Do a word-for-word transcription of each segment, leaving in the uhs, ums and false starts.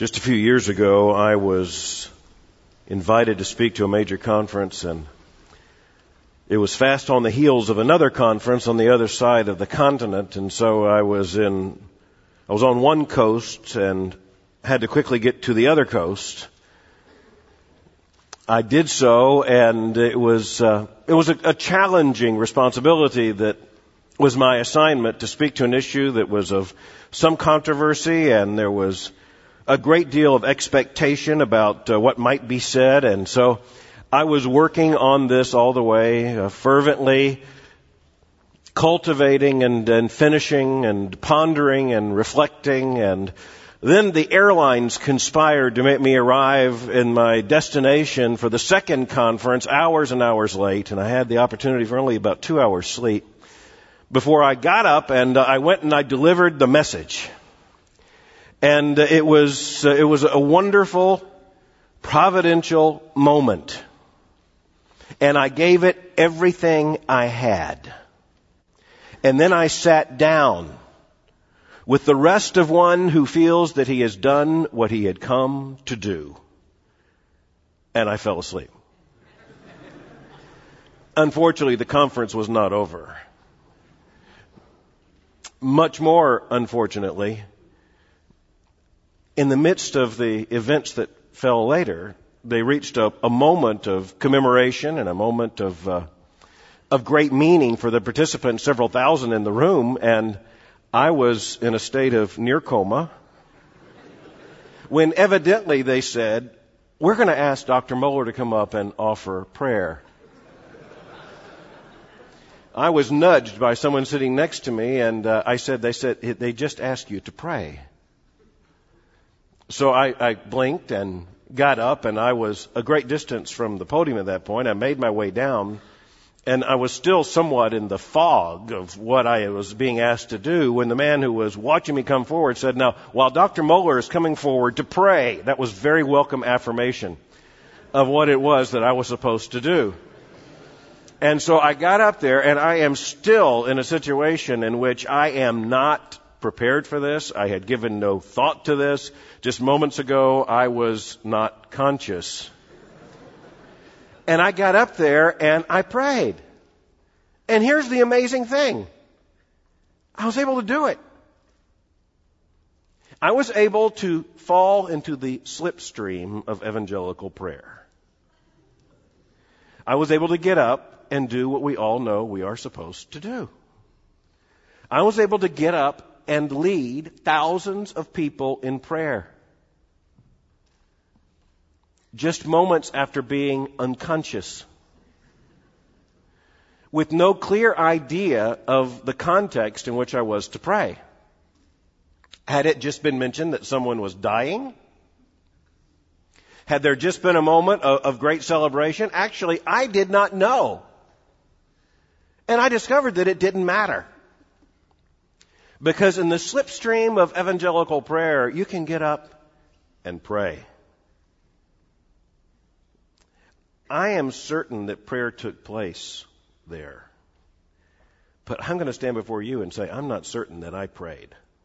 Just a few years ago, I was invited to speak to a major conference, and it was fast on the heels of another conference on the other side of the continent, and so I was in, I was on one coast and had to quickly get to the other coast. I did so, and it was, uh, it was a, a challenging responsibility that was my assignment to speak to an issue that was of some controversy, and there was a great deal of expectation about uh, what might be said, and so I was working on this all the way, uh, fervently cultivating and, and finishing and pondering and reflecting, and then the airlines conspired to make me arrive in my destination for the second conference hours and hours late, and I had the opportunity for only about two hours sleep before I got up, and uh, I went and I delivered the message. And it was, it was a wonderful, providential moment. And I gave it everything I had. And then I sat down with the rest of one who feels that he has done what he had come to do. And I fell asleep. Unfortunately, the conference was not over. Much more unfortunately, in the midst of the events that fell later, they reached a, a moment of commemoration and a moment of uh, of great meaning for the participants, several thousand in the room, and I was in a state of near coma when evidently they said, "We're going to ask Doctor Mohler to come up and offer prayer." I was nudged by someone sitting next to me, and uh, I said, "They said they just asked you to pray." So I, I blinked and got up, and I was a great distance from the podium at that point. I made my way down, and I was still somewhat in the fog of what I was being asked to do when the man who was watching me come forward said, "Now, while Doctor Mohler is coming forward to pray," that was very welcome affirmation of what it was that I was supposed to do. And so I got up there, and I am still in a situation in which I am not prepared for this. I had given no thought to this. Just moments ago, I was not conscious. And I got up there and I prayed. And here's the amazing thing. I was able to do it. I was able to fall into the slipstream of evangelical prayer. I was able to get up and do what we all know we are supposed to do. I was able to get up and lead thousands of people in prayer. Just moments after being unconscious, with no clear idea of the context in which I was to pray. Had it just been mentioned that someone was dying? Had there just been a moment of, of great celebration? Actually, I did not know. And I discovered that it didn't matter. Because in the slipstream of evangelical prayer, you can get up and pray. I am certain that prayer took place there. But I'm going to stand before you and say, I'm not certain that I prayed.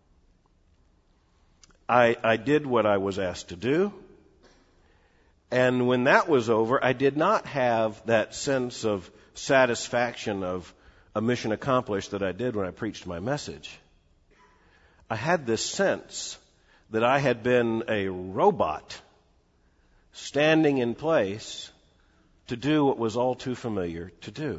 I, I did what I was asked to do. And when that was over, I did not have that sense of satisfaction of a mission accomplished that I did when I preached my message. I had this sense that I had been a robot standing in place to do what was all too familiar to do.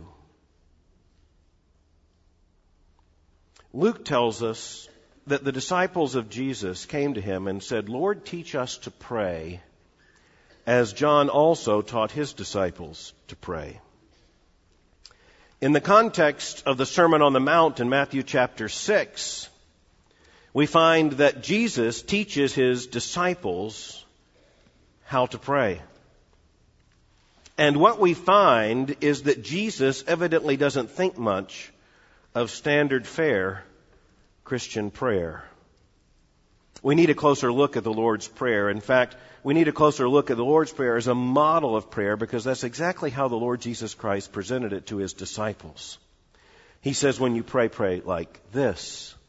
Luke tells us that the disciples of Jesus came to him and said, "Lord, teach us to pray, as John also taught his disciples to pray." In the context of the Sermon on the Mount in Matthew chapter six, we find that Jesus teaches his disciples how to pray. And what we find is that Jesus evidently doesn't think much of standard fare Christian prayer. We need a closer look at the Lord's Prayer. In fact, we need a closer look at the Lord's Prayer as a model of prayer, because that's exactly how the Lord Jesus Christ presented it to his disciples. He says, when you pray, pray like this.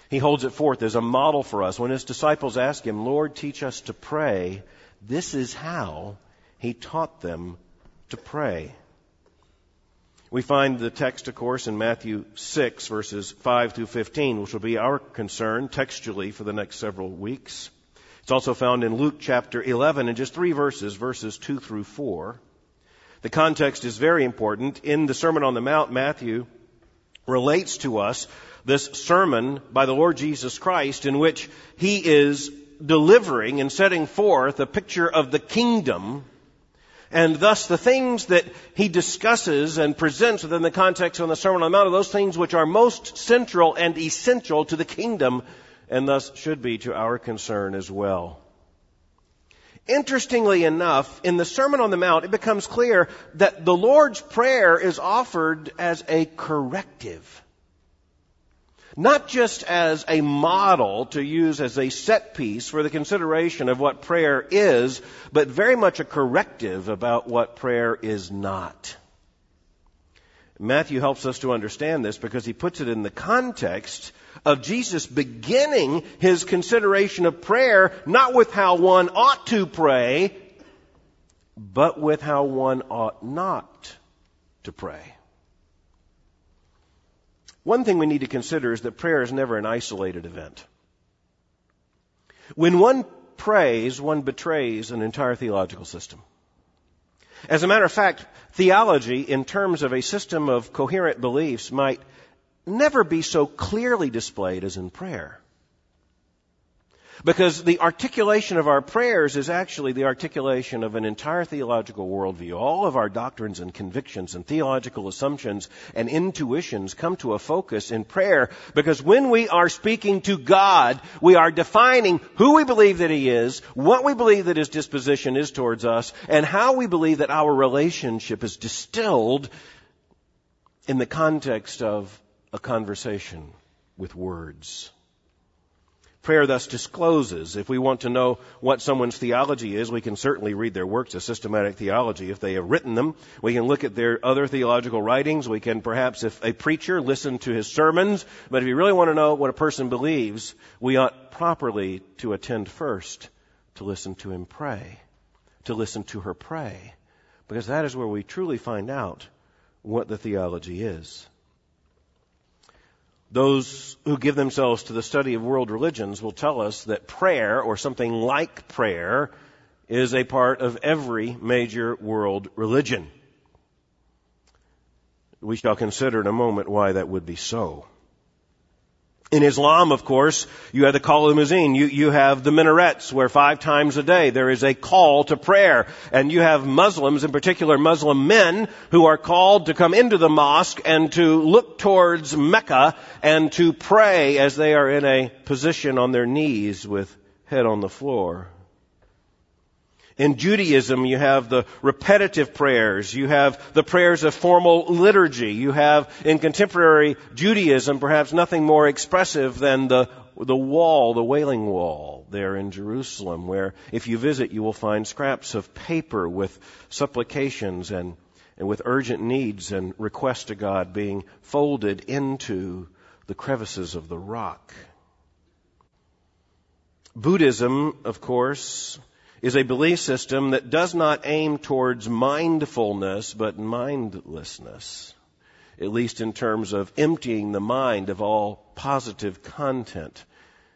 He holds it forth as a model for us. When his disciples ask him, Lord, teach us to pray, this is how he taught them to pray. We find the text, of course, in Matthew six, verses five through fifteen, which will be our concern textually for the next several weeks. It's also found in Luke chapter eleven in just three verses, verses two through four. The context is very important. In the Sermon on the Mount, Matthew relates to us this sermon by the Lord Jesus Christ in which he is delivering and setting forth a picture of the kingdom. And thus the things that he discusses and presents within the context of the Sermon on the Mount are those things which are most central and essential to the kingdom, and thus should be to our concern as well. Interestingly enough, in the Sermon on the Mount, it becomes clear that the Lord's Prayer is offered as a corrective. Not just as a model to use as a set piece for the consideration of what prayer is, but very much a corrective about what prayer is not. Matthew helps us to understand this because he puts it in the context of Jesus beginning his consideration of prayer, not with how one ought to pray, but with how one ought not to pray. One thing we need to consider is that prayer is never an isolated event. When one prays, one betrays an entire theological system. As a matter of fact, theology, in terms of a system of coherent beliefs, might never be so clearly displayed as in prayer. Because the articulation of our prayers is actually the articulation of an entire theological worldview. All of our doctrines and convictions and theological assumptions and intuitions come to a focus in prayer, because when we are speaking to God, we are defining who we believe that He is, what we believe that His disposition is towards us, and how we believe that our relationship is distilled in the context of a conversation with words. Prayer thus discloses. If we want to know what someone's theology is, we can certainly read their works of systematic theology if they have written them. We can look at their other theological writings. We can perhaps, if a preacher, listen to his sermons. But if you really want to know what a person believes, we ought properly to attend first to listen to him pray, to listen to her pray, because that is where we truly find out what the theology is. Those who give themselves to the study of world religions will tell us that prayer, or something like prayer, is a part of every major world religion. We shall consider in a moment why that would be so. In Islam, of course, you have the call of the muezzin. You, you have the minarets where five times a day there is a call to prayer. And you have Muslims, in particular Muslim men, who are called to come into the mosque and to look towards Mecca and to pray as they are in a position on their knees with head on the floor. In Judaism, you have the repetitive prayers. You have the prayers of formal liturgy. You have, in contemporary Judaism, perhaps nothing more expressive than the the wall, the Wailing Wall there in Jerusalem, where if you visit, you will find scraps of paper with supplications and, and with urgent needs and requests to God being folded into the crevices of the rock. Buddhism, of course, is a belief system that does not aim towards mindfulness, but mindlessness, at least in terms of emptying the mind of all positive content.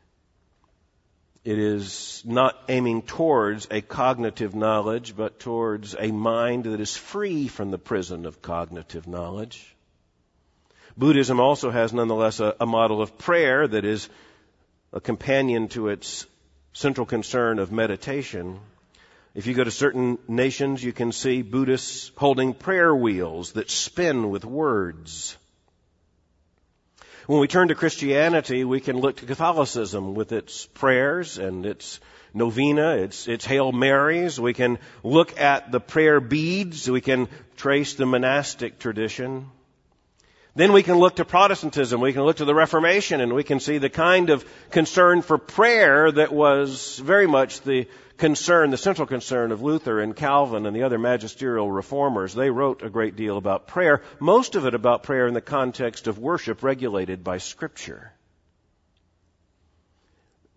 It is not aiming towards a cognitive knowledge, but towards a mind that is free from the prison of cognitive knowledge. Buddhism also has nonetheless a, a model of prayer that is a companion to its central concern of meditation. If you go to certain nations, you can see Buddhists holding prayer wheels that spin with words. When we turn to Christianity, we can look to Catholicism with its prayers and its novena, its, its Hail Marys. We can look at the prayer beads. We can trace the monastic tradition. Then we can look to Protestantism, we can look to the Reformation, and we can see the kind of concern for prayer that was very much the concern, the central concern of Luther and Calvin and the other magisterial reformers. They wrote a great deal about prayer, most of it about prayer in the context of worship regulated by Scripture.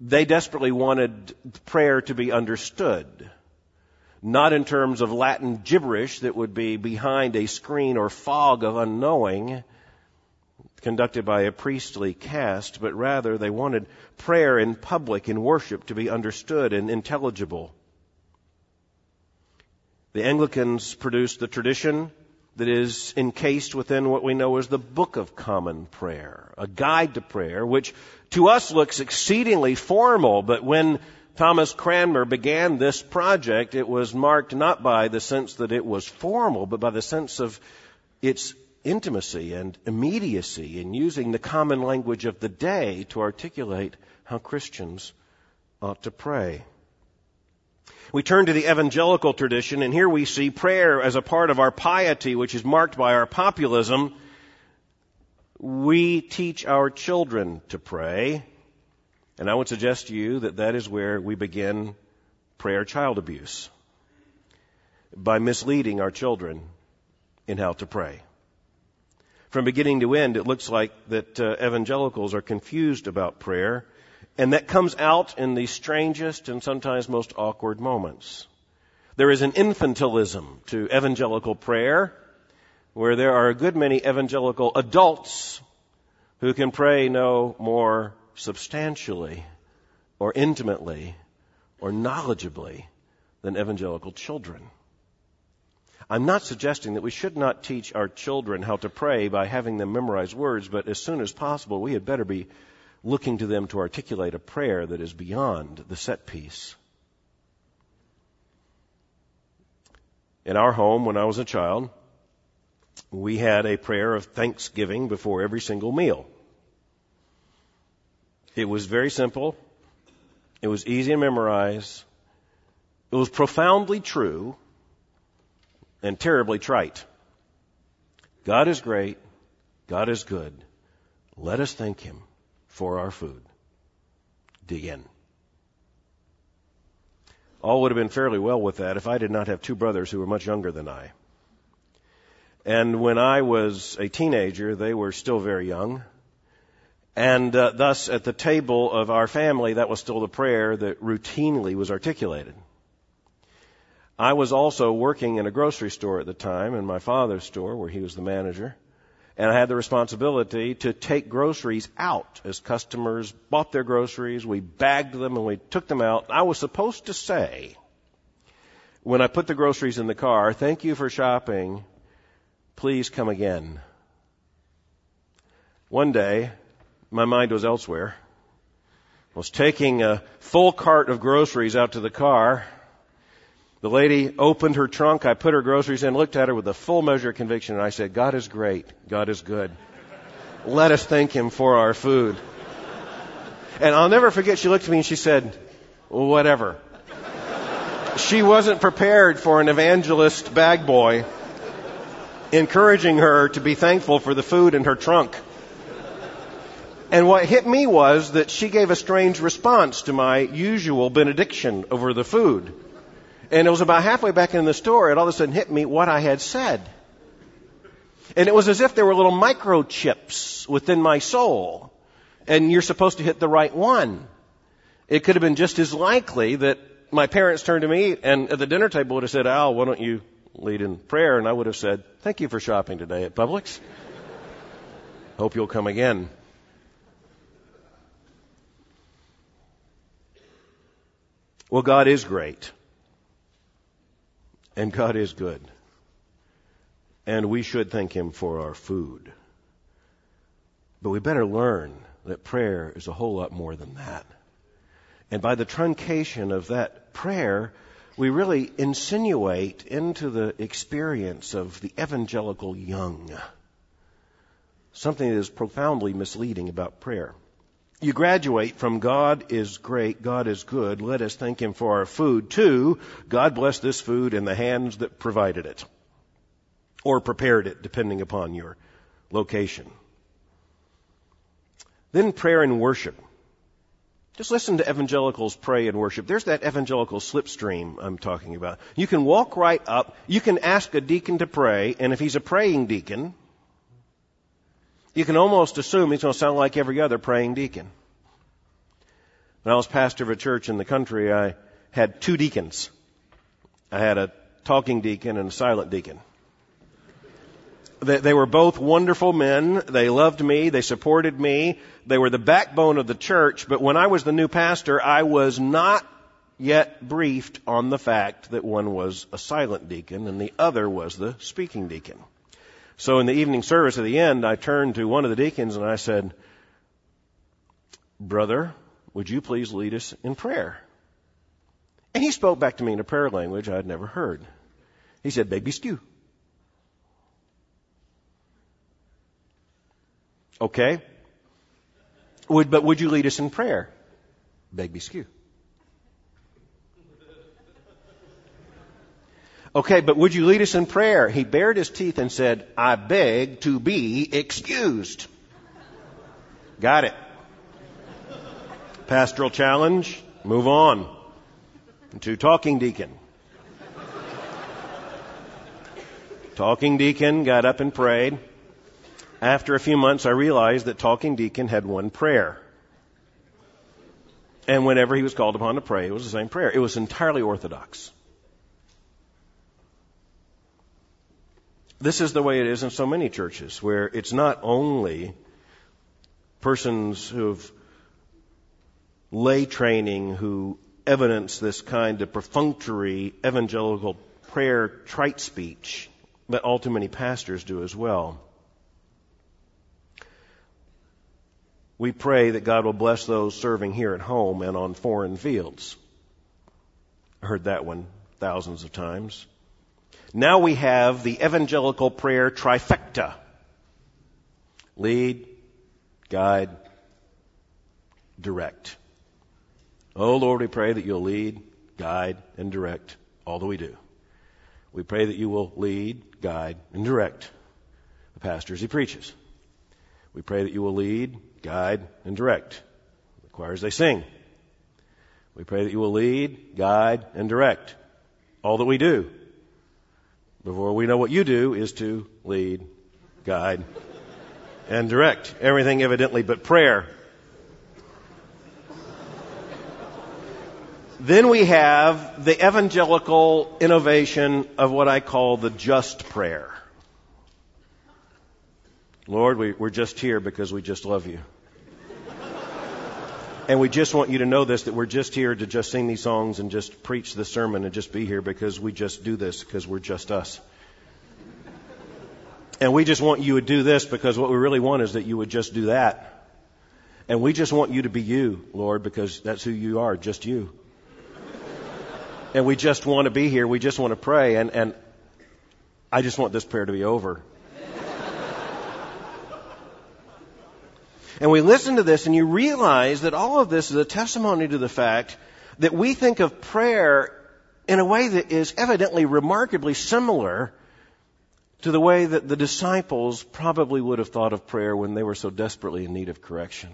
They desperately wanted prayer to be understood, not in terms of Latin gibberish that would be behind a screen or fog of unknowing conducted by a priestly caste, but rather they wanted prayer in public, in worship, to be understood and intelligible. The Anglicans produced the tradition that is encased within what we know as the Book of Common Prayer, a guide to prayer, which to us looks exceedingly formal, but when Thomas Cranmer began this project, it was marked not by the sense that it was formal, but by the sense of its intimacy and immediacy in using the common language of the day to articulate how Christians ought to pray. We turn to the evangelical tradition, and here we see prayer as a part of our piety, which is marked by our populism. We teach our children to pray, and I would suggest to you that that is where we begin prayer child abuse, by misleading our children in how to pray. From beginning to end, it looks like that uh, evangelicals are confused about prayer, and that comes out in the strangest and sometimes most awkward moments. There is an infantilism to evangelical prayer, where there are a good many evangelical adults who can pray no more substantially or intimately or knowledgeably than evangelical children. I'm not suggesting that we should not teach our children how to pray by having them memorize words, but as soon as possible, we had better be looking to them to articulate a prayer that is beyond the set piece. In our home, when I was a child, we had a prayer of thanksgiving before every single meal. It was very simple. It was easy to memorize. It was profoundly true and terribly trite. God is great. God is good. Let us thank Him for our food. Dig in. All would have been fairly well with that if I did not have two brothers who were much younger than I. And when I was a teenager, they were still very young. And uh, thus, at the table of our family, that was still the prayer that routinely was articulated. I was also working in a grocery store at the time, in my father's store, where he was the manager. And I had the responsibility to take groceries out as customers bought their groceries. We bagged them and we took them out. I was supposed to say, when I put the groceries in the car, "Thank you for shopping. Please come again." One day, my mind was elsewhere. I was taking a full cart of groceries out to the car. The lady opened her trunk. I put her groceries in, looked at her with a full measure of conviction, and I said, "God is great. God is good. Let us thank Him for our food." And I'll never forget, she looked at me and she said, "Whatever." She wasn't prepared for an evangelist bag boy encouraging her to be thankful for the food in her trunk. And what hit me was that she gave a strange response to my usual benediction over the food. And it was about halfway back in the store, it all of a sudden hit me what I had said. And it was as if there were little microchips within my soul. And you're supposed to hit the right one. It could have been just as likely that my parents turned to me and at the dinner table would have said, "Al, why don't you lead in prayer?" And I would have said, "Thank you for shopping today at Publix. Hope you'll come again." Well, God is great. And God is good. And we should thank Him for our food. But we better learn that prayer is a whole lot more than that. And by the truncation of that prayer, we really insinuate into the experience of the evangelical young something that is profoundly misleading about prayer. You graduate from God is great, God is good, let us thank Him for our food, to God bless this food in the hands that provided it, or prepared it, depending upon your location. Then prayer and worship. Just listen to evangelicals pray and worship. There's that evangelical slipstream I'm talking about. You can walk right up, you can ask a deacon to pray, and if he's a praying deacon, you can almost assume he's going to sound like every other praying deacon. When I was pastor of a church in the country, I had two deacons. I had a talking deacon and a silent deacon. They, they were both wonderful men. They loved me. They supported me. They were the backbone of the church. But when I was the new pastor, I was not yet briefed on the fact that one was a silent deacon and the other was the speaking deacon. So in the evening service at the end, I turned to one of the deacons and I said, "Brother, would you please lead us in prayer?" And he spoke back to me in a prayer language I had never heard. He said, "Baby skew." Okay. Would, but would you lead us in prayer? Baby skew. Okay, but would you lead us in prayer? He bared his teeth and said, "I beg to be excused." Got it. Pastoral challenge, move on to talking deacon. Talking deacon got up and prayed. After a few months, I realized that talking deacon had one prayer. And whenever he was called upon to pray, it was the same prayer. It was entirely orthodox. This is the way it is in so many churches, where it's not only persons who've lay training who evidence this kind of perfunctory evangelical prayer trite speech, but all too many pastors do as well. We pray that God will bless those serving here at home and on foreign fields. I heard that one thousands of times. Now we have the evangelical prayer trifecta. Lead, guide, direct. Oh Lord, we pray that you'll lead, guide, and direct all that we do. We pray that you will lead, guide, and direct the pastor as he preaches. We pray that you will lead, guide, and direct the choir as they sing. We pray that you will lead, guide, and direct all that we do. Before we know what you do is to lead, guide, and direct everything evidently but prayer. Then we have the evangelical innovation of what I call the just prayer. Lord, we, we're just here because we just love you. And we just want you to know this, that we're just here to just sing these songs and just preach the sermon and just be here because we just do this because we're just us. And we just want you to do this because what we really want is that you would just do that. And we just want you to be you, Lord, because that's who you are, just you. And we just want to be here. We just want to pray. And, and I just want this prayer to be over. And we listen to this and you realize that all of this is a testimony to the fact that we think of prayer in a way that is evidently remarkably similar to the way that the disciples probably would have thought of prayer when they were so desperately in need of correction.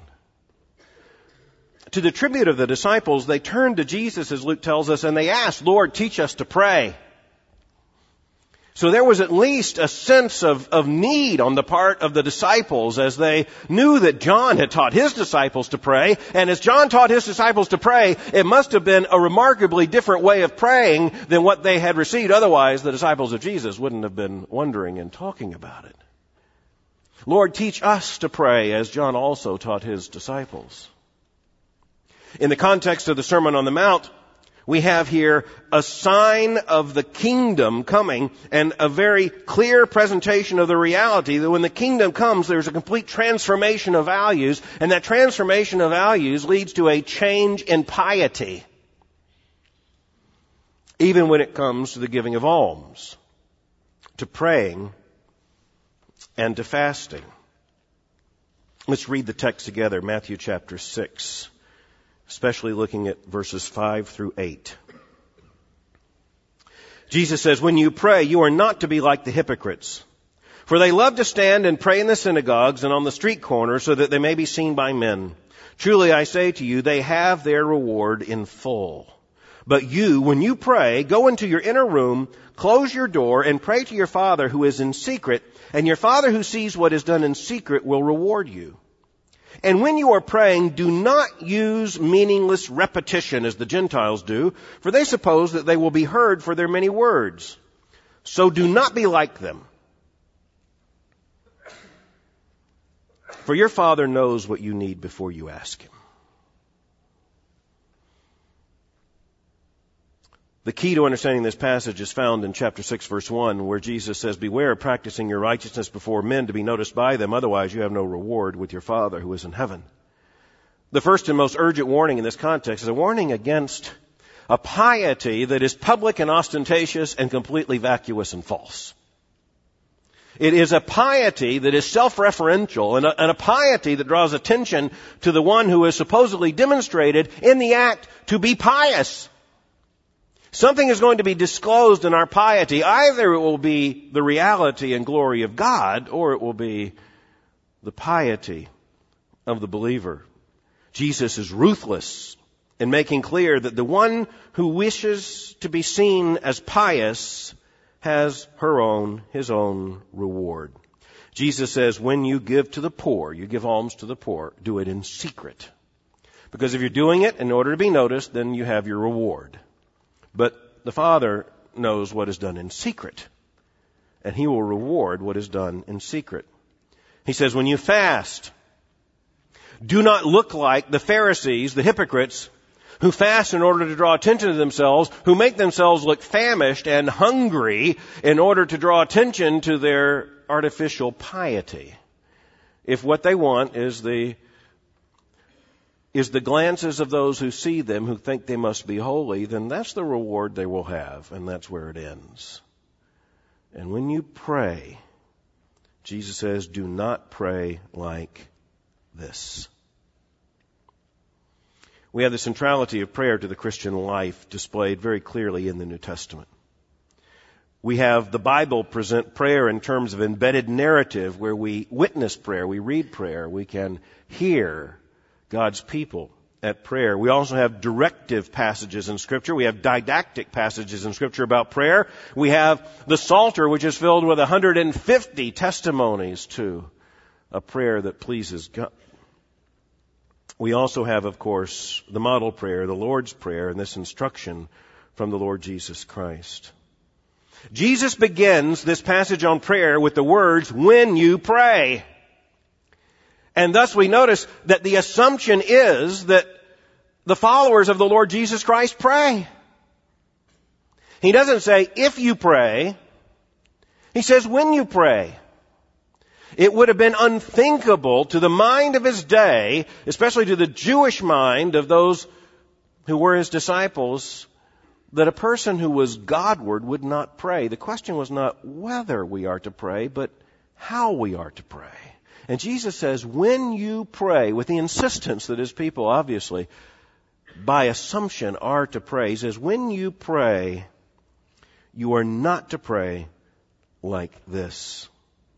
To the tribute of the disciples, they turned to Jesus, as Luke tells us, and they asked, "Lord, teach us to pray." So there was at least a sense of, of need on the part of the disciples as they knew that John had taught his disciples to pray. And as John taught his disciples to pray, it must have been a remarkably different way of praying than what they had received. Otherwise, the disciples of Jesus wouldn't have been wondering and talking about it. Lord, teach us to pray as John also taught his disciples. In the context of the Sermon on the Mount, we have here a sign of the kingdom coming and a very clear presentation of the reality that when the kingdom comes, there's a complete transformation of values, and that transformation of values leads to a change in piety, even when it comes to the giving of alms, to praying, and to fasting. Let's read the text together, Matthew chapter six. Especially looking at verses five through eight. Jesus says, "When you pray, you are not to be like the hypocrites, for they love to stand and pray in the synagogues and on the street corners so that they may be seen by men. Truly I say to you, they have their reward in full. But you, when you pray, go into your inner room, close your door, and pray to your Father who is in secret, and your Father who sees what is done in secret will reward you. And when you are praying, do not use meaningless repetition as the Gentiles do, for they suppose that they will be heard for their many words. So do not be like them. For your Father knows what you need before you ask Him. The key to understanding this passage is found in chapter six, verse one, where Jesus says, beware of practicing your righteousness before men to be noticed by them, otherwise you have no reward with your Father who is in heaven. The first and most urgent warning in this context is a warning against a piety that is public and ostentatious and completely vacuous and false. It is a piety that is self-referential and a, and a piety that draws attention to the one who is supposedly demonstrated in the act to be pious. Something is going to be disclosed in our piety. Either it will be the reality and glory of God, or it will be the piety of the believer. Jesus is ruthless in making clear that the one who wishes to be seen as pious has her own, his own reward. Jesus says, when you give to the poor, you give alms to the poor, do it in secret. Because if you're doing it in order to be noticed, then you have your reward. But the Father knows what is done in secret, and He will reward what is done in secret. He says, when you fast, do not look like the Pharisees, the hypocrites, who fast in order to draw attention to themselves, who make themselves look famished and hungry in order to draw attention to their artificial piety. If what they want is the is the glances of those who see them, who think they must be holy, then that's the reward they will have, and that's where it ends. And when you pray, Jesus says, do not pray like this. We have the centrality of prayer to the Christian life displayed very clearly in the New Testament. We have the Bible present prayer in terms of embedded narrative where we witness prayer, we read prayer, we can hear God's people at prayer. We also have directive passages in Scripture. We have didactic passages in Scripture about prayer. We have the Psalter, which is filled with one hundred fifty testimonies to a prayer that pleases God. We also have, of course, the model prayer, the Lord's Prayer, and this instruction from the Lord Jesus Christ. Jesus begins this passage on prayer with the words, when you pray. And thus we notice that the assumption is that the followers of the Lord Jesus Christ pray. He doesn't say, if you pray. He says, when you pray. It would have been unthinkable to the mind of his day, especially to the Jewish mind of those who were his disciples, that a person who was Godward would not pray. The question was not whether we are to pray, but how we are to pray. And Jesus says, when you pray, with the insistence that his people obviously, by assumption, are to pray, he says, when you pray, you are not to pray like this.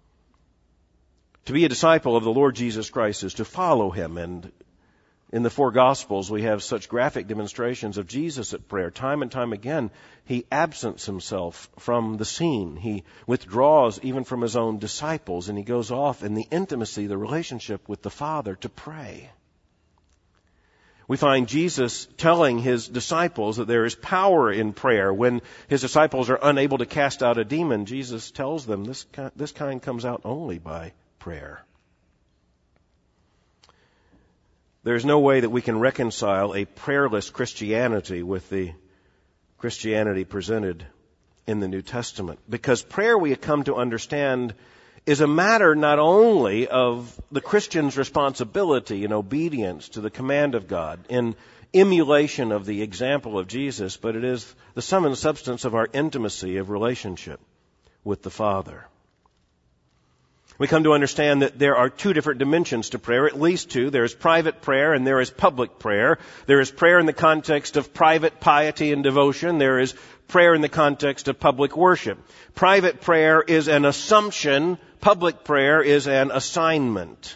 To be a disciple of the Lord Jesus Christ is to follow Him. And in the four Gospels, we have such graphic demonstrations of Jesus at prayer. Time and time again, He absents Himself from the scene. He withdraws even from His own disciples, and He goes off in the intimacy, the relationship with the Father to pray. We find Jesus telling His disciples that there is power in prayer. When His disciples are unable to cast out a demon, Jesus tells them this kind, this kind comes out only by prayer. There's no way that we can reconcile a prayerless Christianity with the Christianity presented in the New Testament. Because prayer, we have come to understand, is a matter not only of the Christian's responsibility and obedience to the command of God in emulation of the example of Jesus, but it is the sum and substance of our intimacy of relationship with the Father. We come to understand that there are two different dimensions to prayer, at least two. There is private prayer and there is public prayer. There is prayer in the context of private piety and devotion. There is prayer in the context of public worship. Private prayer is an assumption. Public prayer is an assignment.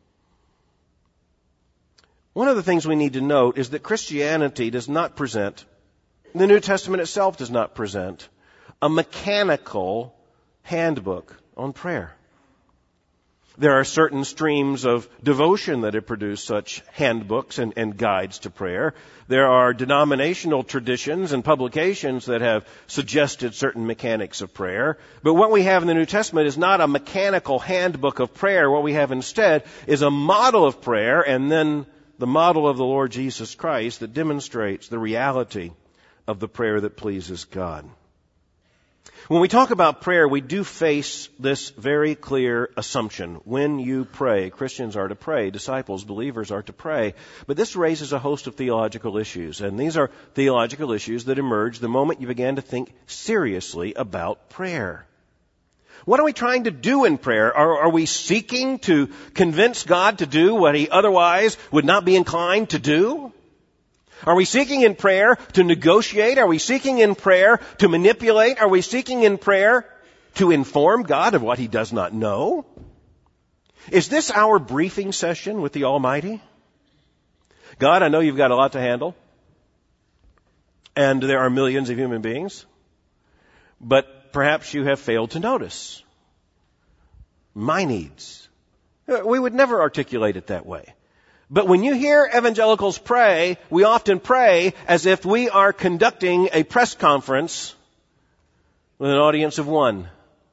One of the things we need to note is that Christianity does not present, the New Testament itself does not present, a mechanical handbook on prayer. There are certain streams of devotion that have produced such handbooks and, and guides to prayer. There are denominational traditions and publications that have suggested certain mechanics of prayer. But what we have in the New Testament is not a mechanical handbook of prayer. What we have instead is a model of prayer, and then the model of the Lord Jesus Christ that demonstrates the reality of the prayer that pleases God. When we talk about prayer, we do face this very clear assumption. When you pray, Christians are to pray, disciples, believers are to pray. But this raises a host of theological issues, and these are theological issues that emerge the moment you begin to think seriously about prayer. What are we trying to do in prayer? Are, are we seeking to convince God to do what He otherwise would not be inclined to do? Are we seeking in prayer to negotiate? Are we seeking in prayer to manipulate? Are we seeking in prayer to inform God of what He does not know? Is this our briefing session with the Almighty? God, I know you've got a lot to handle, and there are millions of human beings, but perhaps you have failed to notice my needs. We would never articulate it that way. But when you hear evangelicals pray, we often pray as if we are conducting a press conference with an audience of one.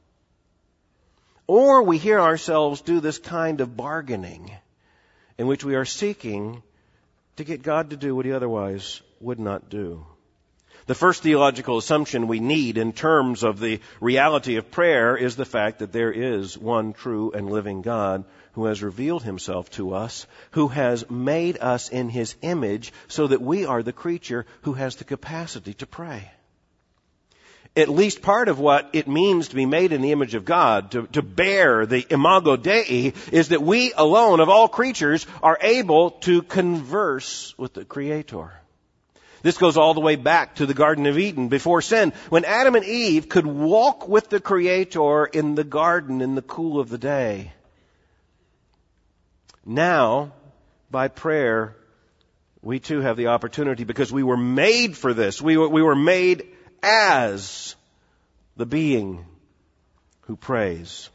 Or we hear ourselves do this kind of bargaining in which we are seeking to get God to do what He otherwise would not do. The first theological assumption we need in terms of the reality of prayer is the fact that there is one true and living God who has revealed Himself to us, who has made us in His image so that we are the creature who has the capacity to pray. At least part of what it means to be made in the image of God, to, to bear the imago Dei, is that we alone of all creatures are able to converse with the Creator. This goes all the way back to the Garden of Eden before sin, when Adam and Eve could walk with the Creator in the garden in the cool of the day. Now, by prayer, we too have the opportunity, because we were made for this. We were, we were made as the being who prays.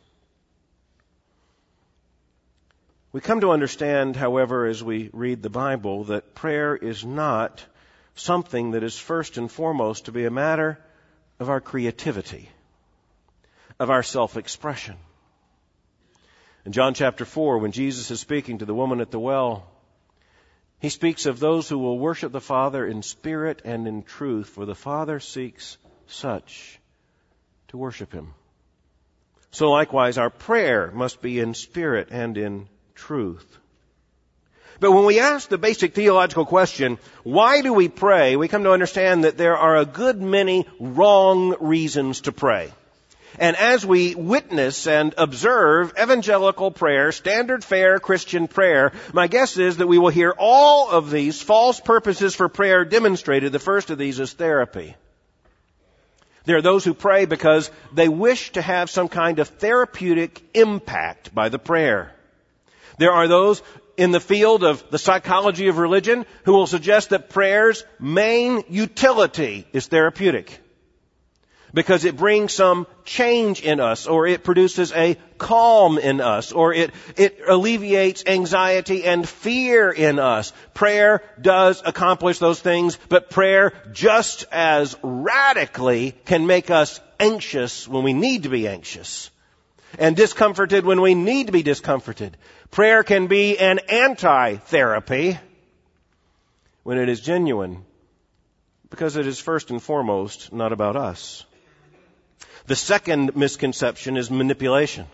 We come to understand, however, as we read the Bible, that prayer is not something that is first and foremost to be a matter of our creativity, of our self-expression. In John chapter four, when Jesus is speaking to the woman at the well, He speaks of those who will worship the Father in spirit and in truth, for the Father seeks such to worship Him. So likewise, our prayer must be in spirit and in truth. But when we ask the basic theological question, why do we pray, we come to understand that there are a good many wrong reasons to pray. And as we witness and observe evangelical prayer, standard fare Christian prayer, my guess is that we will hear all of these false purposes for prayer demonstrated. The first of these is therapy. There are those who pray because they wish to have some kind of therapeutic impact by the prayer. There are those in the field of the psychology of religion who will suggest that prayer's main utility is therapeutic, because it brings some change in us, or it produces a calm in us, or it, it alleviates anxiety and fear in us. Prayer does accomplish those things, but prayer just as radically can make us anxious when we need to be anxious, and discomforted when we need to be discomforted. Prayer can be an anti-therapy when it is genuine, because it is first and foremost not about us. The second misconception is manipulation.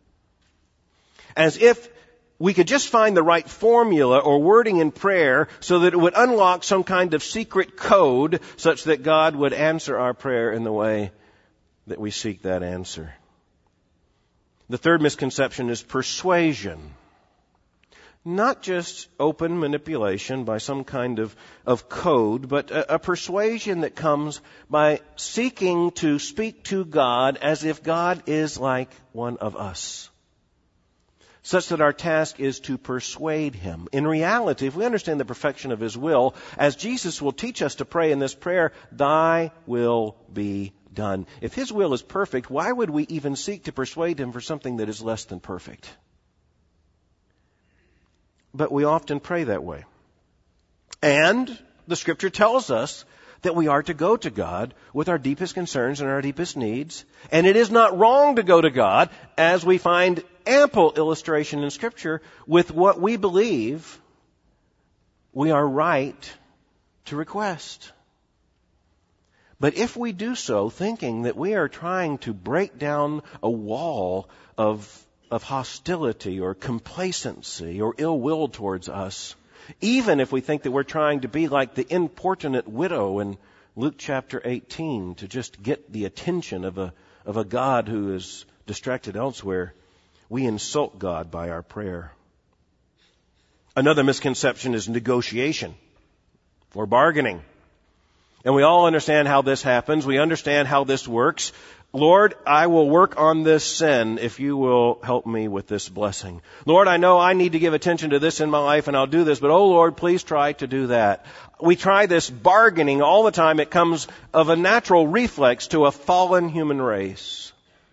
As if we could just find the right formula or wording in prayer so that it would unlock some kind of secret code such that God would answer our prayer in the way that we seek that answer. The third misconception is persuasion. Not just open manipulation by some kind of, of code, but a, a persuasion that comes by seeking to speak to God as if God is like one of us, such that our task is to persuade Him. In reality, if we understand the perfection of His will, as Jesus will teach us to pray in this prayer, Thy will be done. If His will is perfect, why would we even seek to persuade Him for something that is less than perfect? but we often pray that way. And the Scripture tells us that we are to go to God with our deepest concerns and our deepest needs. And it is not wrong to go to God, as we find ample illustration in Scripture with what we believe we are right to request. But if we do so thinking that we are trying to break down a wall of, of hostility or complacency or ill will towards us, even if we think that we're trying to be like the importunate widow in Luke chapter eighteen, to just get the attention of a, of a God who is distracted elsewhere, we insult God by our prayer. Another misconception is negotiation or bargaining. And we all understand how this happens. We understand how this works. Lord, I will work on this sin if you will help me with this blessing. Lord, I know I need to give attention to this in my life and I'll do this, but oh Lord, please try to do that. We try this bargaining all the time. It comes of a natural reflex to a fallen human race.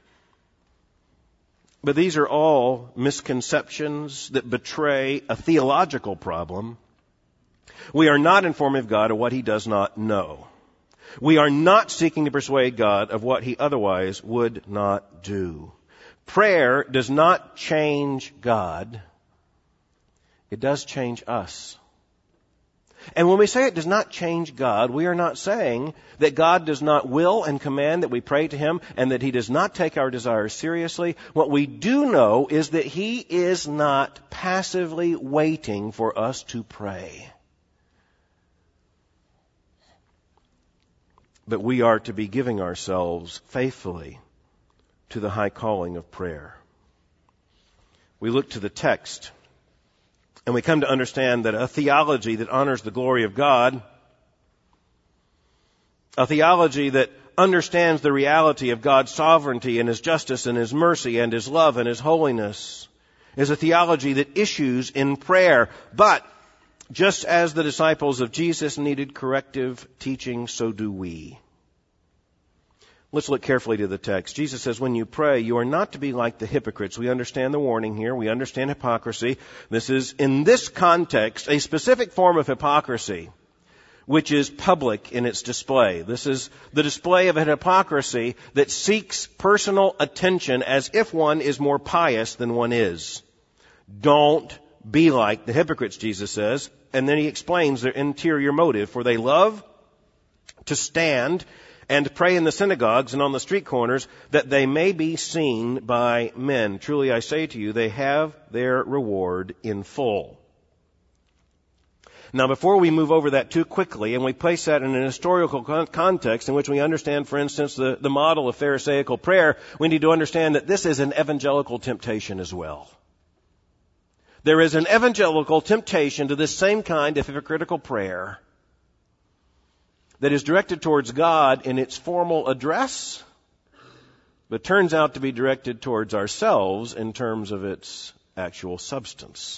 But these are all misconceptions that betray a theological problem. We are not informing of God of what He does not know. We are not seeking to persuade God of what He otherwise would not do. Prayer does not change God. It does change us. And when we say it does not change God, we are not saying that God does not will and command that we pray to Him and that He does not take our desires seriously. What we do know is that He is not passively waiting for us to pray. But we are to be giving ourselves faithfully to the high calling of prayer. We look to the text and we come to understand that a theology that honors the glory of God, a theology that understands the reality of God's sovereignty and His justice and His mercy and His love and His holiness, is a theology that issues in prayer. But just as the disciples of Jesus needed corrective teaching, so do we. Let's look carefully to the text. Jesus says, when you pray, you are not to be like the hypocrites. We understand the warning here. We understand hypocrisy. This is, in this context, a specific form of hypocrisy, which is public in its display. This is the display of a hypocrisy that seeks personal attention as if one is more pious than one is. Don't be like the hypocrites, Jesus says. And then He explains their interior motive. For they love to stand and pray in the synagogues and on the street corners, that they may be seen by men. Truly I say to you, they have their reward in full. Now, before we move over that too quickly, and we place that in an historical con- context in which we understand, for instance, the, the model of Pharisaical prayer, we need to understand that this is an evangelical temptation as well. There is an evangelical temptation to this same kind of hypocritical prayer that is directed towards God in its formal address, but turns out to be directed towards ourselves in terms of its actual substance.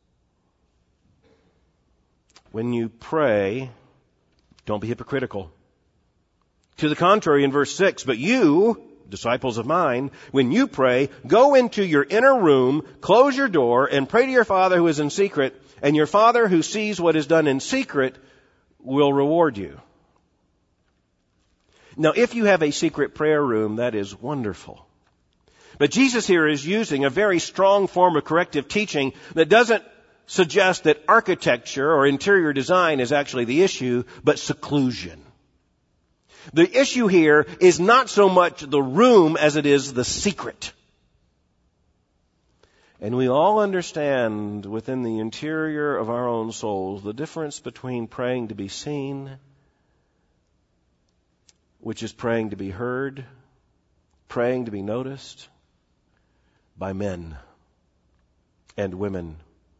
When you pray, don't be hypocritical. To the contrary, in verse six, but you, disciples of mine, when you pray, go into your inner room, close your door, and pray to your Father who is in secret, and your Father who sees what is done in secret will reward you. Now, if you have a secret prayer room, that is wonderful. But Jesus here is using a very strong form of corrective teaching that doesn't suggest that architecture or interior design is actually the issue, but seclusion. The issue here is not so much the room as it is the secret. And we all understand within the interior of our own souls the difference between praying to be seen, which is praying to be heard, praying to be noticed by men and women.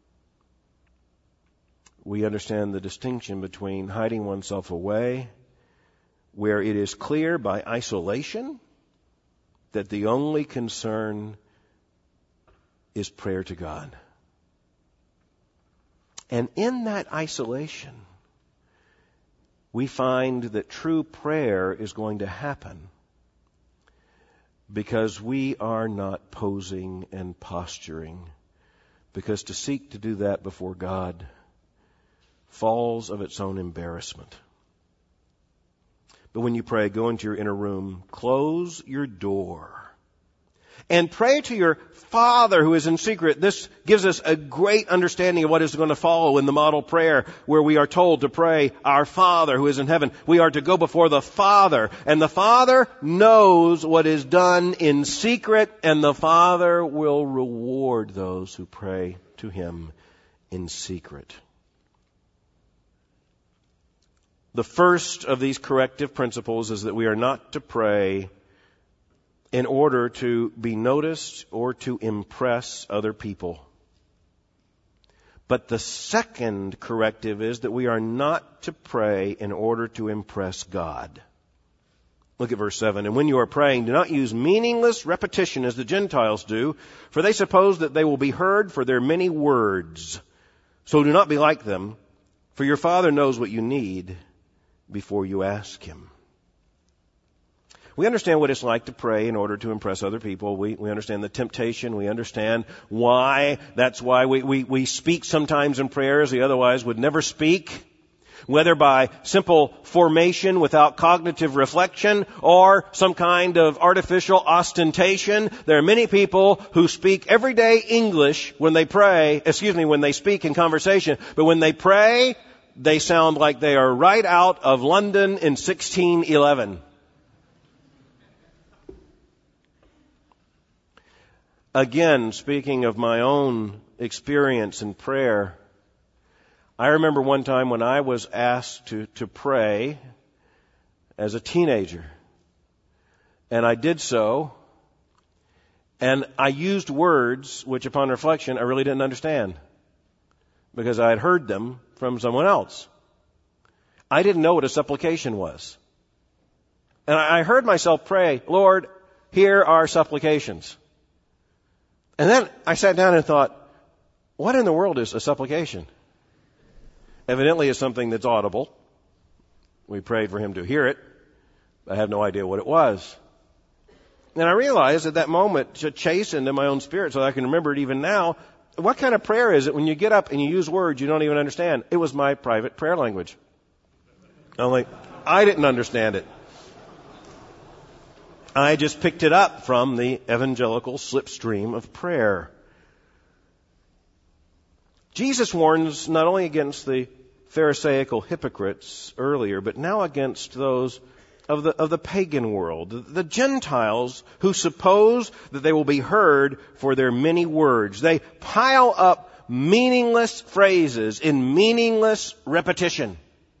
We understand the distinction between hiding oneself away, where it is clear by isolation that the only concern is prayer to God. And in that isolation, we find that true prayer is going to happen because we are not posing and posturing, because to seek to do that before God falls of its own embarrassment. But when you pray, go into your inner room, close your door, and pray to your Father who is in secret. This gives us a great understanding of what is going to follow in the model prayer, where we are told to pray, Our Father who is in heaven. We are to go before the Father, and the Father knows what is done in secret, and the Father will reward those who pray to Him in secret. The first of these corrective principles is that we are not to pray in order to be noticed or to impress other people. But the second corrective is that we are not to pray in order to impress God. Look at verse seven. And when you are praying, do not use meaningless repetition as the Gentiles do, for they suppose that they will be heard for their many words. So do not be like them, for your Father knows what you need before you ask Him. We understand what it's like to pray in order to impress other people. We, we understand the temptation. We understand why. That's why we, we, we speak sometimes in prayers we otherwise would never speak. Whether by simple formation without cognitive reflection or some kind of artificial ostentation. There are many people who speak everyday English when they pray, excuse me, when they speak in conversation. But when they pray, they sound like they are right out of London in sixteen eleven. Again, speaking of my own experience in prayer, I remember one time when I was asked to, to pray as a teenager. And I did so, and I used words which, upon reflection, I really didn't understand, because I had heard them from someone else. I didn't know what a supplication was. And I heard myself pray, Lord, hear our supplications. And then I sat down and thought, what in the world is a supplication? Evidently it's something that's audible. We prayed for Him to hear it. I have no idea what it was. And I realized at that moment, to chasten in my own spirit so that I can remember it even now, what kind of prayer is it when you get up and you use words you don't even understand? It was my private prayer language. Only I didn't understand it. I just picked it up from the evangelical slipstream of prayer. Jesus warns not only against the Pharisaical hypocrites earlier, but now against those of the, of the pagan world, the, the Gentiles who suppose that they will be heard for their many words. They pile up meaningless phrases in meaningless repetition.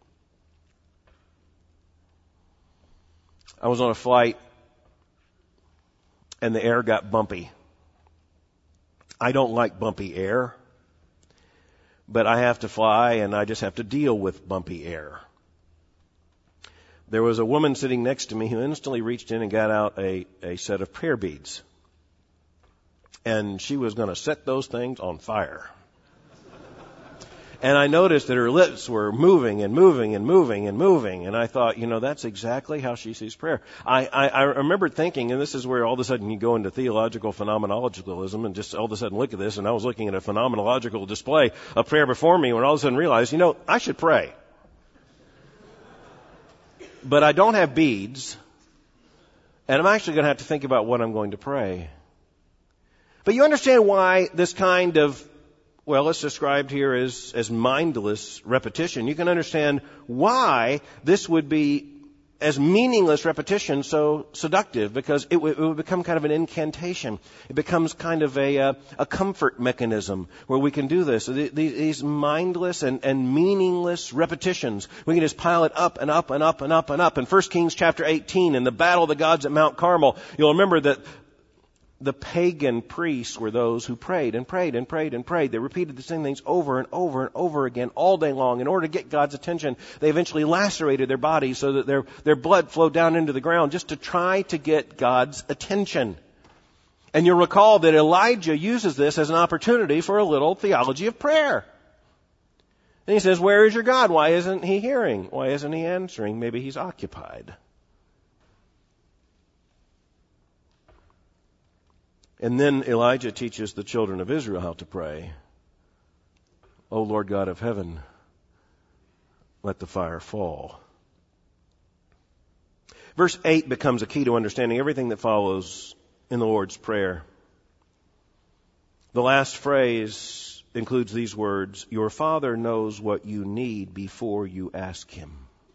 I was on a flight and the air got bumpy. I don't like bumpy air, but I have to fly and I just have to deal with bumpy air. There was a woman sitting next to me who instantly reached in and got out a, a set of prayer beads. And she was going to set those things on fire. And I noticed that her lips were moving and moving and moving and moving. And I thought, you know, that's exactly how she sees prayer. I, I, I remember thinking, and this is where all of a sudden you go into theological phenomenologicalism and just all of a sudden look at this. And I was looking at a phenomenological display of prayer before me when all of a sudden realized, you know, I should pray. But I don't have beads. And I'm actually going to have to think about what I'm going to pray. But you understand why this kind of, well, it's described here as, as mindless repetition. You can understand why this would be, as meaningless repetition, so seductive, because it, w- it would become kind of an incantation. It becomes kind of a, uh, a comfort mechanism where we can do this. These, these mindless and, and meaningless repetitions, we can just pile it up and up and up and up and up. In First Kings chapter eighteen, in the battle of the gods at Mount Carmel, you'll remember that the pagan priests were those who prayed and prayed and prayed and prayed. They repeated the same things over and over and over again all day long. In order to get God's attention, they eventually lacerated their bodies so that their, their blood flowed down into the ground just to try to get God's attention. And you'll recall that Elijah uses this as an opportunity for a little theology of prayer. And he says, where is your God? Why isn't He hearing? Why isn't He answering? Maybe He's occupied. And then Elijah teaches the children of Israel how to pray. O Lord God of heaven, let the fire fall. Verse eight becomes a key to understanding everything that follows in the Lord's Prayer. The last phrase includes these words, your Father knows what you need before you ask Him.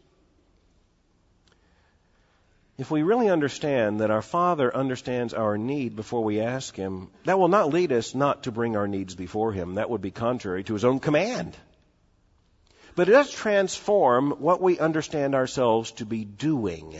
If we really understand that our Father understands our need before we ask Him, that will not lead us not to bring our needs before Him. That would be contrary to His own command. But it does transform what we understand ourselves to be doing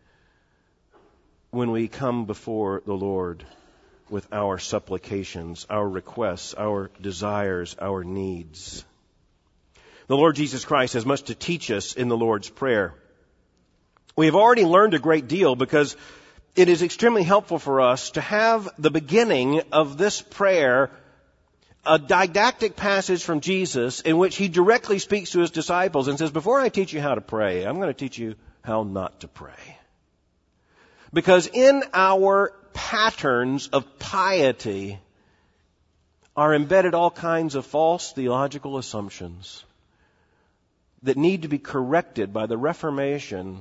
when we come before the Lord with our supplications, our requests, our desires, our needs. The Lord Jesus Christ has much to teach us in the Lord's Prayer. We have already learned a great deal because it is extremely helpful for us to have the beginning of this prayer, a didactic passage from Jesus in which He directly speaks to His disciples and says, before I teach you how to pray, I'm going to teach you how not to pray. Because in our patterns of piety are embedded all kinds of false theological assumptions that need to be corrected by the reformation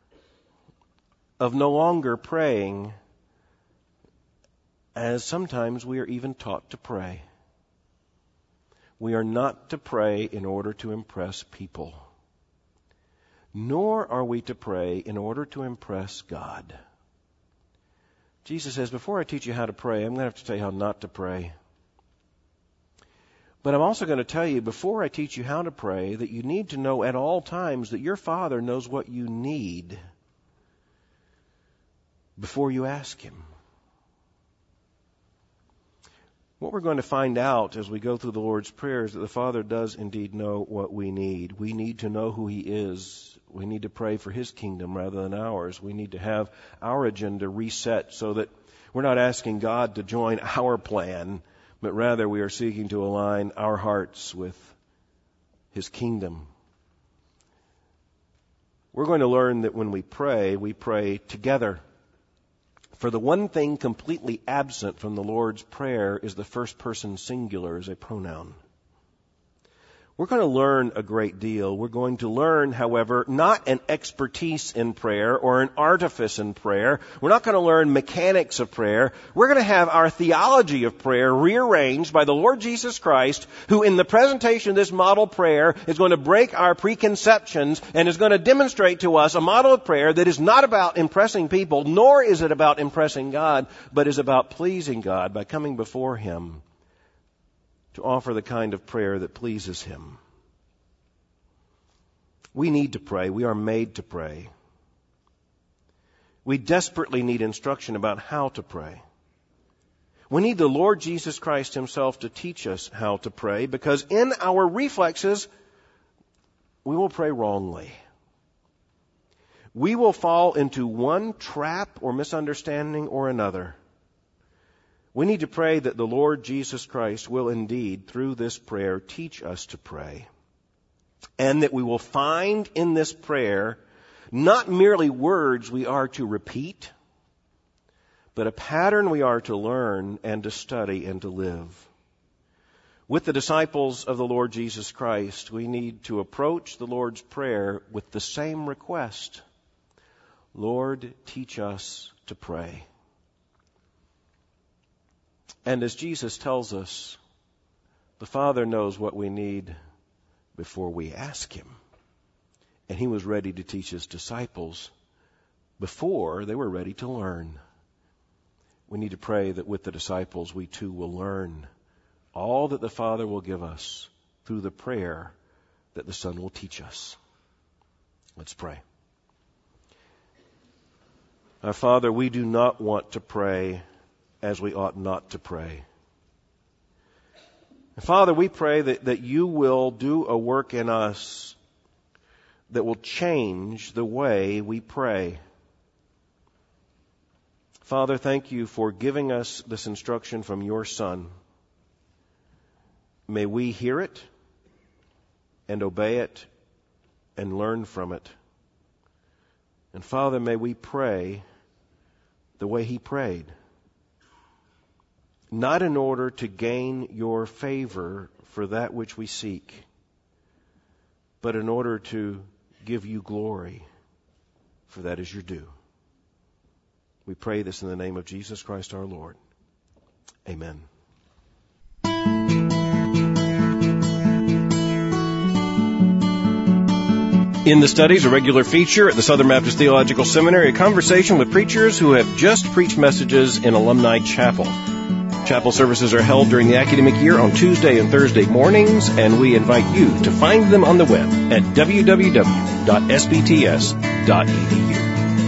of no longer praying as sometimes we are even taught to pray. We are not to pray in order to impress people, nor are we to pray in order to impress God. Jesus says, before I teach you how to pray, I'm going to have to tell you how not to pray. But I'm also going to tell you, before I teach you how to pray, that you need to know at all times that your Father knows what you need before you ask Him. What we're going to find out as we go through the Lord's Prayer is that the Father does indeed know what we need. We need to know who He is. We need to pray for His kingdom rather than ours. We need to have our agenda reset so that we're not asking God to join our plan, but rather we are seeking to align our hearts with His kingdom. We're going to learn that when we pray, we pray together. For the one thing completely absent from the Lord's Prayer is the first person singular as a pronoun. We're going to learn a great deal. We're going to learn, however, not an expertise in prayer or an artifice in prayer. We're not going to learn mechanics of prayer. We're going to have our theology of prayer rearranged by the Lord Jesus Christ, who in the presentation of this model prayer is going to break our preconceptions and is going to demonstrate to us a model of prayer that is not about impressing people, nor is it about impressing God, but is about pleasing God by coming before Him to offer the kind of prayer that pleases Him. We need to pray. We are made to pray. We desperately need instruction about how to pray. We need the Lord Jesus Christ Himself to teach us how to pray, because in our reflexes, we will pray wrongly. We will fall into one trap or misunderstanding or another. We need to pray that the Lord Jesus Christ will indeed, through this prayer, teach us to pray. And that we will find in this prayer not merely words we are to repeat, but a pattern we are to learn and to study and to live. With the disciples of the Lord Jesus Christ, we need to approach the Lord's Prayer with the same request. Lord, teach us to pray. And as Jesus tells us, the Father knows what we need before we ask Him. And He was ready to teach His disciples before they were ready to learn. We need to pray that with the disciples we too will learn all that the Father will give us through the prayer that the Son will teach us. Let's pray. Our Father, we do not want to pray as we ought not to pray. Father, we pray that, that you will do a work in us that will change the way we pray. Father, thank you for giving us this instruction from your Son. May we hear it and obey it and learn from it. And Father, may we pray the way He prayed. Not in order to gain your favor for that which we seek, but in order to give you glory, for that is your due. We pray this in the name of Jesus Christ our Lord. Amen. In the Studies, a regular feature at the Southern Baptist Theological Seminary, a conversation with preachers who have just preached messages in Alumni Chapel. Chapel services are held during the academic year on Tuesday and Thursday mornings, and we invite you to find them on the web at w w w dot s b t s dot e d u.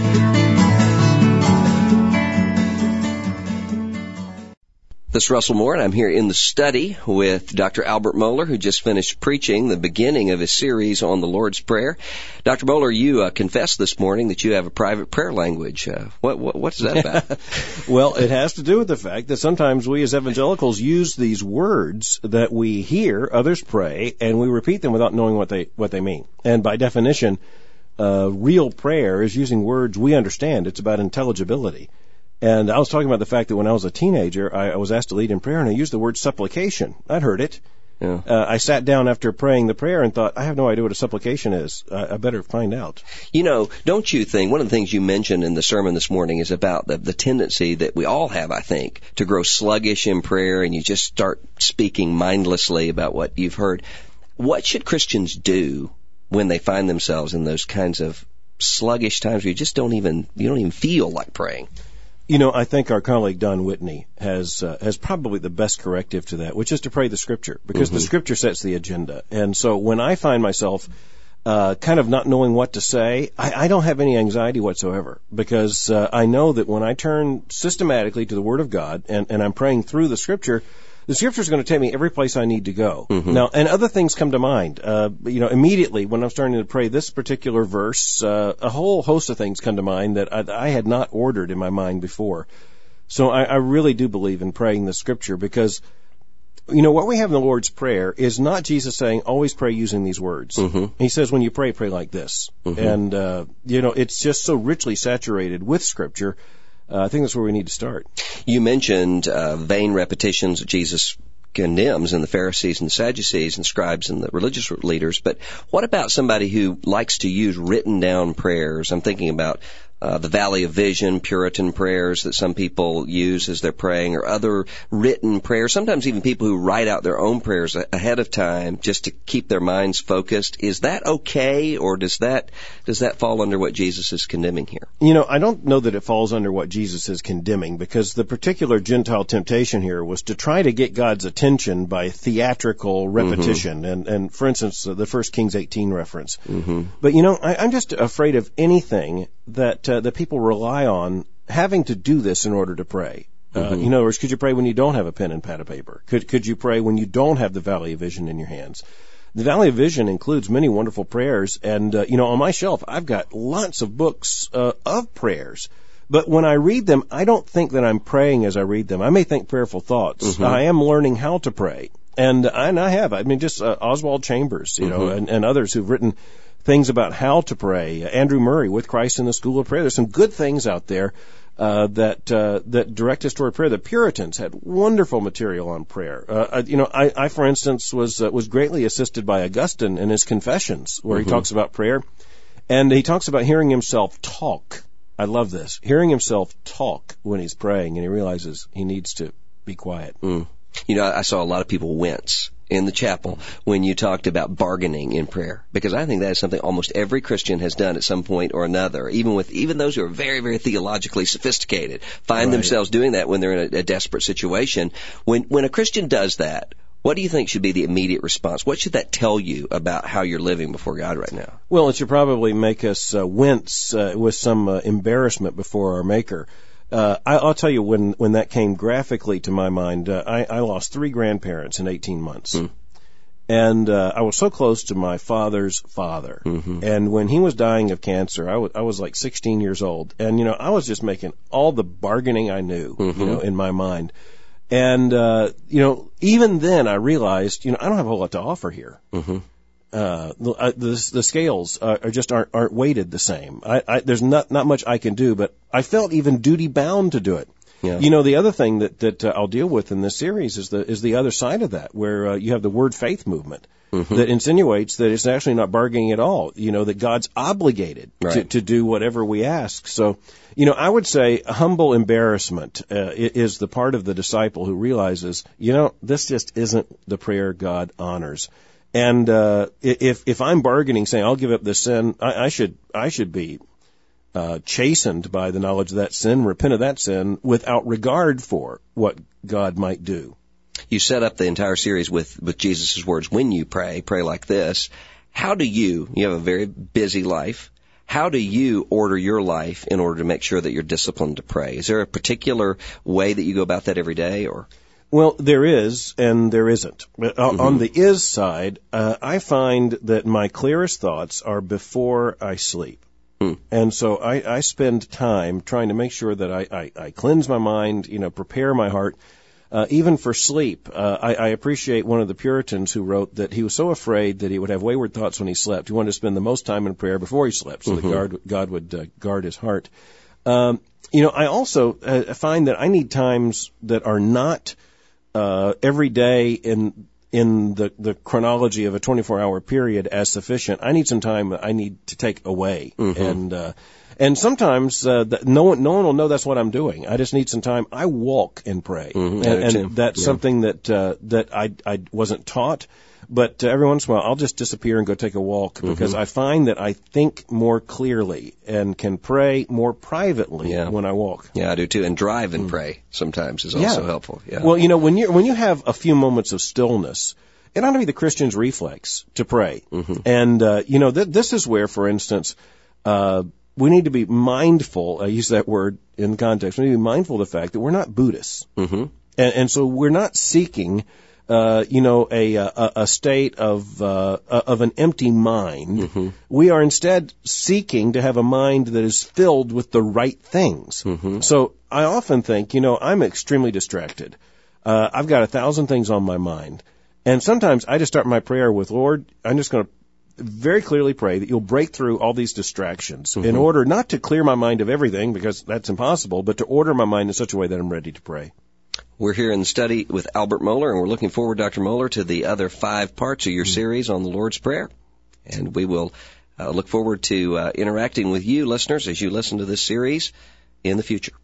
This is Russell Moore, and I'm here in the study with Doctor Albert Mohler, who just finished preaching the beginning of his series on the Lord's Prayer. Doctor Mohler, you uh, confessed this morning that you have a private prayer language. Uh, what, what what's that about? Well, it has to do with the fact that sometimes we as evangelicals use these words that we hear others pray, and we repeat them without knowing what they what they mean. And by definition, uh, real prayer is using words we understand. It's about intelligibility. And I was talking about the fact that when I was a teenager, I, I was asked to lead in prayer, and I used the word supplication. I'd heard it. Yeah. Uh, I sat down after praying the prayer and thought, I have no idea what a supplication is. I, I better find out. You know, don't you think, one of the things you mentioned in the sermon this morning is about the, the tendency that we all have, I think, to grow sluggish in prayer, and you just start speaking mindlessly about what you've heard. What should Christians do when they find themselves in those kinds of sluggish times where you just don't even, you don't even feel like praying? You know, I think our colleague Don Whitney has uh, has probably the best corrective to that, which is to pray the Scripture, because mm-hmm. the Scripture sets the agenda. And so when I find myself uh, kind of not knowing what to say, I, I don't have any anxiety whatsoever, because uh, I know that when I turn systematically to the Word of God and, and I'm praying through the Scripture, the Scripture is going to take me every place I need to go. Mm-hmm. Now, and other things come to mind. Uh, you know, immediately when I'm starting to pray this particular verse, uh, a whole host of things come to mind that I, I had not ordered in my mind before. So I, I really do believe in praying the Scripture, because, you know, what we have in the Lord's Prayer is not Jesus saying, always pray using these words. Mm-hmm. He says, when you pray, pray like this. Mm-hmm. And, uh, you know, it's just so richly saturated with Scripture. Uh, I think that's where we need to start. You mentioned uh, vain repetitions that Jesus condemns in the Pharisees and the Sadducees and scribes and the religious leaders, but what about somebody who likes to use written down prayers? I'm thinking about uh, the Valley of Vision, Puritan prayers that some people use as they're praying, or other written prayers, sometimes even people who write out their own prayers ahead of time just to keep their minds focused. Is that okay, or does that does that fall under what Jesus is condemning here? You know, I don't know that it falls under what Jesus is condemning, because the particular Gentile temptation here was to try to get God's attention by theatrical repetition. Mm-hmm. And, and for instance, the First Kings eighteen reference. Mm-hmm. But, you know, I, I'm just afraid of anything that uh, that people rely on having to do this in order to pray. Uh, mm-hmm. In other words, could you pray when you don't have a pen and pad of paper? Could could you pray when you don't have the Valley of Vision in your hands? The Valley of Vision includes many wonderful prayers, and, uh, you know, on my shelf, I've got lots of books uh, of prayers. But when I read them, I don't think that I'm praying as I read them. I may think prayerful thoughts. Mm-hmm. I am learning how to pray. And, and I have. I mean, just uh, Oswald Chambers, you mm-hmm. know, and, and others who've written things about how to pray. Andrew Murray with Christ in the School of Prayer. There's some good things out there uh, that uh, that direct us toward prayer. The Puritans had wonderful material on prayer. Uh, you know, I, I for instance, was uh, was greatly assisted by Augustine in his Confessions, where mm-hmm. he talks about prayer, and he talks about hearing himself talk. I love this. Hearing himself talk when he's praying, and he realizes he needs to be quiet. Mm. You know, I saw a lot of people wince in the chapel when you talked about bargaining in prayer, because I think that is something almost every Christian has done at some point or another, even with even those who are very, very theologically sophisticated, find right. themselves doing that when they're in a, a desperate situation. When when a Christian does that, what do you think should be the immediate response? What should that tell you about how you're living before God right now? Well, it should probably make us uh, wince uh, with some uh, embarrassment before our Maker. Uh, I, I'll tell you, when, when that came graphically to my mind, uh, I, I lost three grandparents in eighteen months. Mm. And uh, I was so close to my father's father. Mm-hmm. And when he was dying of cancer, I was, I was like sixteen years old. And, you know, I was just making all the bargaining I knew, mm-hmm. you know, in my mind. And, uh, you know, even then I realized, you know, I don't have a whole lot to offer here. Mm-hmm. Uh, the, the, the scales uh, are just aren't, aren't weighted the same. I, I, there's not, not much I can do, but I felt even duty bound to do it. Yeah. You know, the other thing that, that uh, I'll deal with in this series is the, is the other side of that, where uh, you have the word faith movement. Mm-hmm. That insinuates that it's actually not bargaining at all, you know, that God's obligated right. to, to do whatever we ask. So, you know, I would say humble embarrassment uh, is the part of the disciple who realizes, you know, this just isn't the prayer God honors. And uh, if if I'm bargaining, saying I'll give up this sin, I, I should I should be uh, chastened by the knowledge of that sin, repent of that sin, without regard for what God might do. You set up the entire series with, with Jesus' words, when you pray, pray like this. How do you, you have a very busy life, how do you order your life in order to make sure that you're disciplined to pray? Is there a particular way that you go about that every day, or? Well, there is, and there isn't. Mm-hmm. On the is side, uh, I find that my clearest thoughts are before I sleep. Hmm. And so I, I spend time trying to make sure that I, I, I cleanse my mind, you know, prepare my heart. Uh, even for sleep, uh, I, I appreciate one of the Puritans who wrote that he was so afraid that he would have wayward thoughts when he slept. He wanted to spend the most time in prayer before he slept, so mm-hmm. that God, God would uh, guard his heart. Um, you know, I also uh, find that I need times that are not uh, every day in in the, the chronology of a twenty-four hour period as sufficient. I need some time that I need to take away, mm-hmm. and uh, And sometimes uh, that no one, no one will know that's what I'm doing. I just need some time. I walk and pray, mm-hmm. and, and that's yeah. something that uh, that I I wasn't taught. But uh, every once in a while, I'll just disappear and go take a walk because mm-hmm. I find that I think more clearly and can pray more privately yeah. when I walk. Yeah, I do too. And drive and mm. pray sometimes is yeah. also helpful. Yeah. Well, you know, when you when you have a few moments of stillness, it ought to be the Christian's reflex to pray. Mm-hmm. And uh, you know, th- this is where, for instance, uh, we need to be mindful. I use that word in context. We need to be mindful of the fact that we're not Buddhists, mm-hmm. and, and so we're not seeking. Uh, you know, a, a, a state of, uh, of an empty mind. Mm-hmm. We are instead seeking to have a mind that is filled with the right things. Mm-hmm. So I often think, you know, I'm extremely distracted. Uh, I've got a thousand things on my mind. And sometimes I just start my prayer with, Lord, I'm just going to very clearly pray that you'll break through all these distractions mm-hmm. in order not to clear my mind of everything, because that's impossible, but to order my mind in such a way that I'm ready to pray. We're here in the study with Albert Mohler, and we're looking forward, Doctor Mohler, to the other five parts of your mm-hmm. series on the Lord's Prayer. And we will uh, look forward to uh, interacting with you, listeners, as you listen to this series in the future.